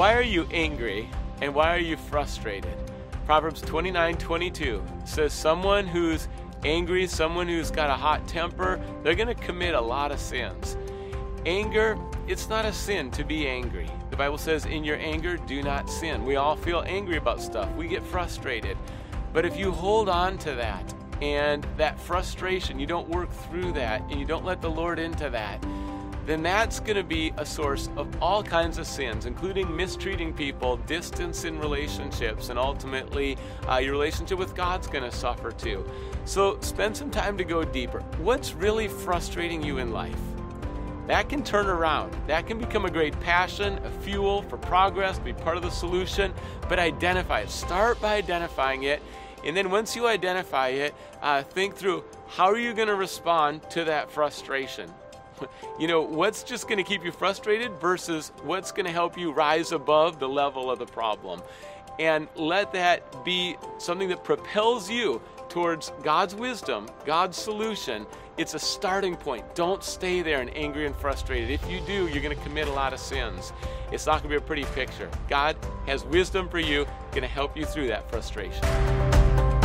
Why are you angry and why are you frustrated? Proverbs 29:22 says someone who's angry, someone who's got a hot temper, they're going to commit a lot of sins. Anger, it's not a sin to be angry. The Bible says, in your anger, do not sin. We all feel angry about stuff. We get frustrated. But if you hold on to that and that frustration, you don't work through that and you don't let the Lord into that, then that's going to be a source of all kinds of sins, including mistreating people, distance in relationships, and ultimately your relationship with God's going to suffer too. So spend some time to go deeper. What's really frustrating you in life? That can turn around. That can become a great passion, a fuel for progress, be part of the solution, but identify it. Start by identifying it, and then once you identify it, think through how are you going to respond to that frustration. You know, what's just going to keep you frustrated versus what's going to help you rise above the level of the problem. And let that be something that propels you towards God's wisdom, God's solution. It's a starting point. Don't stay there and angry and frustrated. If you do, you're going to commit a lot of sins. It's not going to be a pretty picture. God has wisdom for you, going to help you through that frustration.